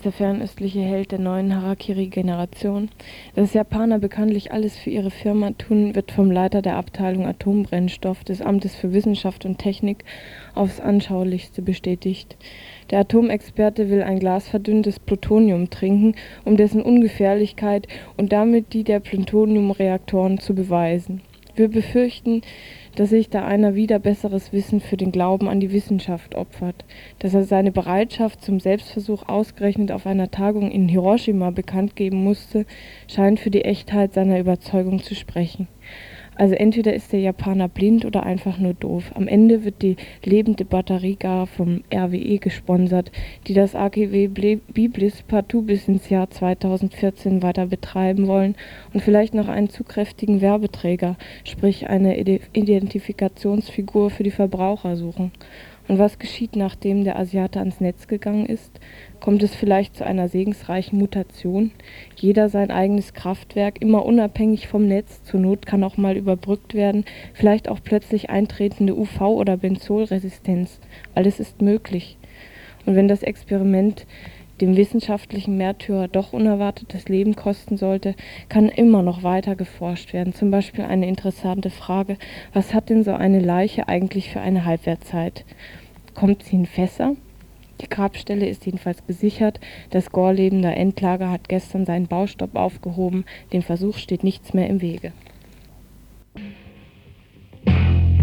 Der fernöstliche Held der neuen Harakiri-Generation. Dass Japaner bekanntlich alles für ihre Firma tun, wird vom Leiter der Abteilung Atombrennstoff des Amtes für Wissenschaft und Technik aufs Anschaulichste bestätigt. Der Atomexperte will ein glasverdünntes Plutonium trinken, um dessen Ungefährlichkeit und damit die der Plutoniumreaktoren zu beweisen. Wir befürchten, dass sich da einer wieder besseres Wissen für den Glauben an die Wissenschaft opfert. Dass er seine Bereitschaft zum Selbstversuch ausgerechnet auf einer Tagung in Hiroshima bekannt geben musste, scheint für die Echtheit seiner Überzeugung zu sprechen. Also entweder ist der Japaner blind oder einfach nur doof. Am Ende wird die lebende Batterie gar vom RWE gesponsert, die das AKW Biblis partout bis ins Jahr 2014 weiter betreiben wollen und vielleicht noch einen zu kräftigen Werbeträger, sprich eine Identifikationsfigur für die Verbraucher suchen. Und was geschieht, nachdem der Asiate ans Netz gegangen ist? Kommt es vielleicht zu einer segensreichen Mutation? Jeder sein eigenes Kraftwerk, immer unabhängig vom Netz, zur Not kann auch mal überbrückt werden, vielleicht auch plötzlich eintretende UV- oder Benzolresistenz. Alles ist möglich. Und wenn das Experiment dem wissenschaftlichen Märtyrer doch unerwartetes Leben kosten sollte, kann immer noch weiter geforscht werden. Zum Beispiel eine interessante Frage: Was hat denn so eine Leiche eigentlich für eine Halbwertzeit? Kommt sie in Fässer? Die Grabstelle ist jedenfalls gesichert. Das Gorleben der Endlager hat gestern seinen Baustopp aufgehoben. Dem Versuch steht nichts mehr im Wege.